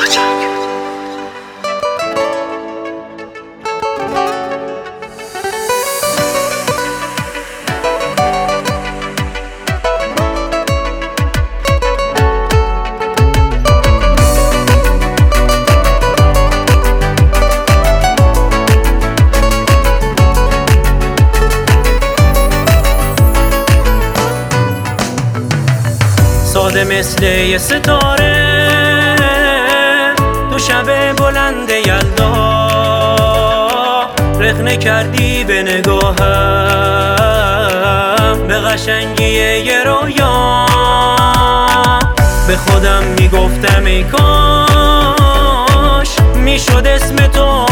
ساده مثل یه ستاره تو شب بلند یلدا، رخنه کردی به نگاهم به قشنگی یه رویا. به خودم میگفتم ای کاش میشد اسم تو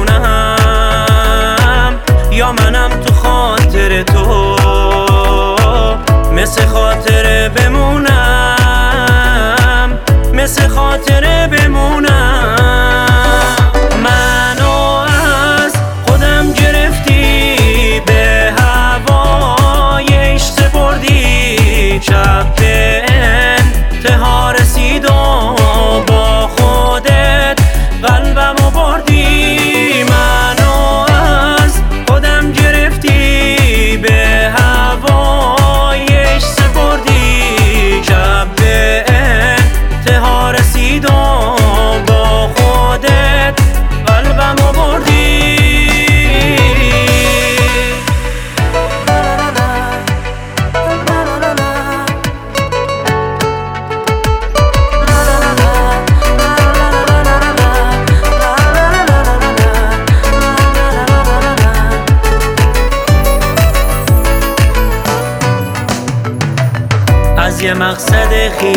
بدونم، یا منم تو خاطر تو مثل خاطره بمونم، مثل خاطره بمونم. منو از خودم گرفتی، به هوای عشق سپردی، شب به انتها رسید و با خودت قلبمو بردی. منو از خودم گرفتی، به هوای عشق سپردی، شب به انتها رسید و با خودت قلبمو بردی. از یه مقصد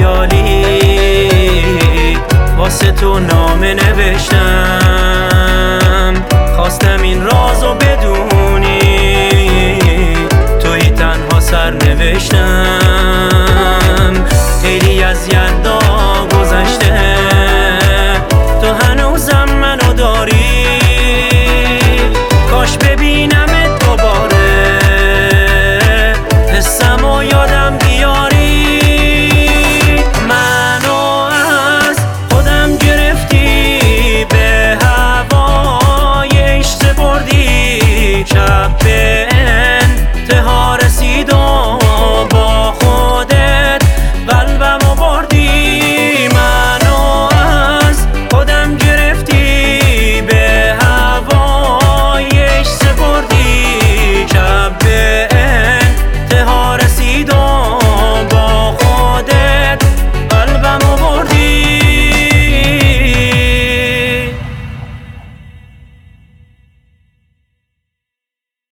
خیالی واسه تو نامه نوشتم، خواستم این راز